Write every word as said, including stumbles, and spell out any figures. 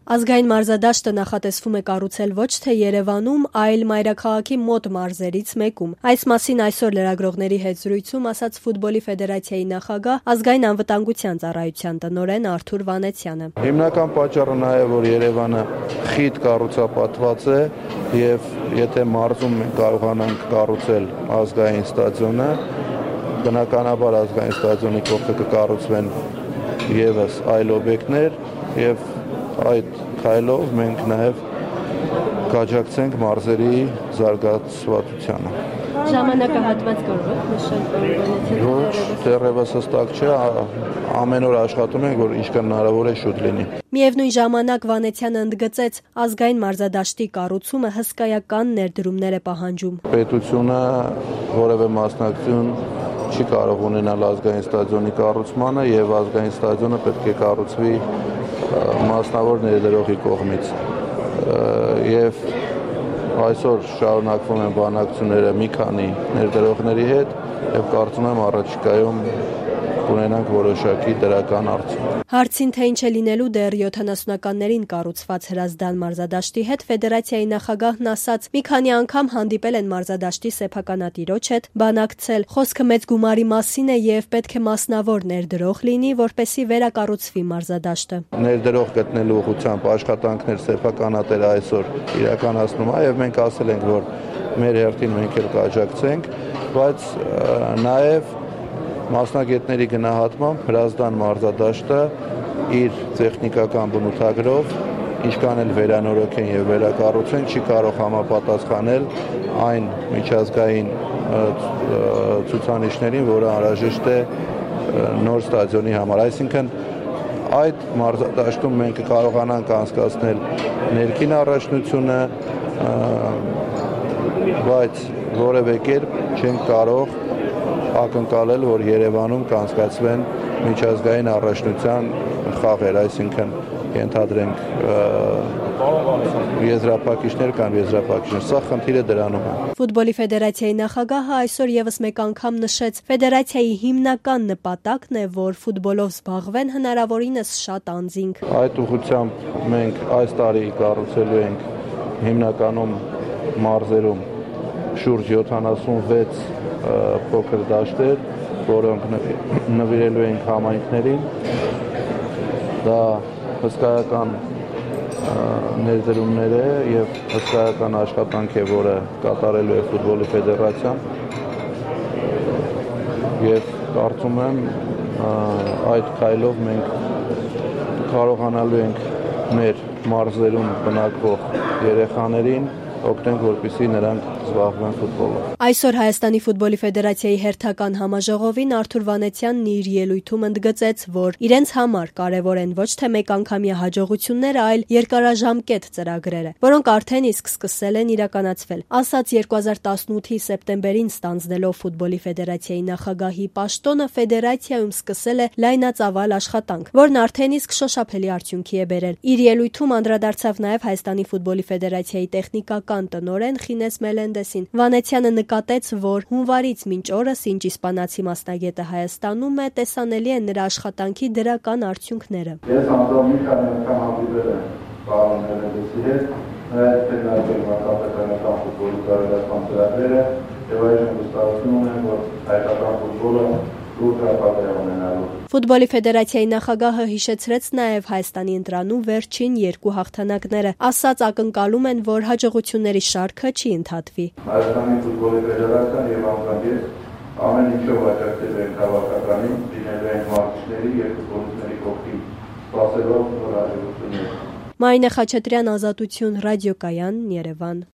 Ազգային մարզադաշտը նախատեսվում է կառուցել ոչ թե Երևանում, այլ մայրաքաղաքի մոտ մարզերից մեկում։ Այս մասին այսօր լրագրողների հետ զրույցում ասաց Ֆուտբոլի ֆեդերացիայի նախագահ, ազգային անվտանգության ծառայության տնօրեն Արթուր Վանեցյանը։ Հիմնական պատճառը նա է, որ Երևանը խիտ կառուցապատված է եւ եթե մարզում մենք կարողանանք կառուցել ազգային ստադիոնը, բնականաբար ազգային ստադիոնի կողքը կկառուցվեն եւս այլ օբյեկտներ եւ այդ քայլով մենք նաև կաջակցենք մարզերի զարգացվածությանը։ Ժամանակահատված կարող եք նշել։ Ոչ, դեռևս հստակ չէ, ամեն օր աշխատում ենք, որ ինչքան հնարավոր է շուտ լինի։ Միևնույն ժամանակ Վանեցյանը ընդգծեց, ազգային մարզադաշտի կառուցումը հսկայական ներդրումներ է պահանջում։ Պետությունը որևէ մասնակցություն չի կարող ունենալ ազգային ստադիոնի կառուցմանը եւ ազգային ստադիոնը պետք է կառուցվի մասնավոր ներդրողի կողմից եւ այսօր շարունակվում են բանակցությունները մի քանի ներդրողների հետ եւ կարծում եմ առաջիկայում կունենանք որոշակի դրական արդյունք։ Հարցին թե ինչ է լինելու դեռ յոթանասունականներին կառուցված Հրազդան մարզադաշտի հետ ֆեդերացիայի նախագահն ասաց, մի քանի անգամ հանդիպել են մարզադաշտի սեփականատիրոջ հետ, բանակցել, խոսքը մեծ գումարի մասին է եւ պետք է մասնավոր ներդրող լինի, որպեսզի վերակառուցվի մարզադաշտը։ Ներդրող գտնելու ուղղությամբ աշխատանքներ սեփականատերը այսօր իրականացնում է եւ մենք ասել ենք, որ մեր հերթին մենք էլ կաջակցենք, բայց նաեւ մասնագետների գնահատմամբ Հրազդան մարզադաշտը իր տեխնիկական բնութագրով ինչքան էլ վերանորոգեն եւ վերակառուցեն չի կարող համապատասխանել այն միջազգային ցուցանիշներին, որը անհրաժեշտ է նոր ստադիոնի համար։ Այսինքն այդ մարզադաշտում մենք կարողանանք անցկացնել ներքին առաջնությունը, բայց որևէ կերպ չենք կարող ակնկալել, որ Երևանում կանցկացվեն միջազգային առաջնության խաղեր, այսինքն ենթադրենք եզրափակիչներ կամ եզրափակիչներ, սա խնդիրը դրանում է։ Ֆուտբոլի ֆեդերացիայի նախագահը այսօր եւս մեկ անգամ նշեց, ֆեդերացիայի հիմնական նպատակն է, որ ֆուտբոլով զբաղվեն հնարավորինս շատ անձինք։ Այդ ուղղությամբ մենք այս տարի կառուցելու ենք հիմնականում մարզերում շուրջ յոթանասունվեց փոքր դաշտեր, որոնք նվիրելու ենք համայնքներին։ Դա հսկայական ներդրումներ է եւ հսկայական աշխատանք է, որը կատարելու է Ֆուտբոլի ֆեդերացիան։ Եվ կարծում եմ այդ քայլով մենք կարողանալու ենք մեր մարզերում բնակվող երեխաներին օգնենք, որպեսզի նրանք զբաղվեն ֆուտբոլով։ Այսօր Հայաստանի ֆուտբոլի ֆեդերացիայի հերթական համաժողովին Արթուր Վանեցյանն իր ելույթում ընդգծեց, որ իրենց համար կարևոր են ոչ թե մեկանգամյա հաջողությունները, այլ երկարաժամկետ ծրագրերը, որոնք արդեն իսկ սկսել են իրականացվել։ Ասաց երկու հազար տասնութի սեպտեմբերին ստանձնելով Ֆուտբոլի ֆեդերացիայի նախագահի պաշտոնը, ֆեդերացիայում սկսել է լայնածավալ աշխատանք, որն արդեն իսկ շոշափելի արդյունքի է բերել։ Իր ելույթում անդրադարձավ նաև Հայաստանի ֆուտբոլի ֆեդերացիայի տեխնիկական տնօրեն Խինես Մելենդեսին։ Վանեցյանը նկատեց, որ հունվարից մինչ օրս, ինչ իսպանացի մասնագետը Հայաստանում է, տեսանելի են նրա աշխատանքի դրական արդյունքները։ Ես անձամբ մի քանի անգամ հանդիպել եմ պարոն Մելենդեսի հետ, նրա հետ քննարկել մարտահրավերական ֆուտբոլի զարգացման ծրագրերը եւ այժմ վստահություն ունեմ, որ հայկական ֆուտբոլը Ֆուտբոլի ֆեդերացիայի նախագահը հիշեցրեց նաև Հայաստանի ընտրանու վերջին երկու հաղթանակները, ասաց ակնկալում են, որ հաջողությունների շարքը չի ընդհատվի։ Հայաստանի ֆուտբոլի ֆեդերացիան եւ անձամբ ես ամեն ինչով աջակցել ենք հավաքականին, լինելու ենք մարզիչների եւ ֆուտբոլիստների կողքին, սպասելով նոր հաջողություններ։ Մարինե Խաչատրյան, Ազատություն, ռադիոկայան, Երևան։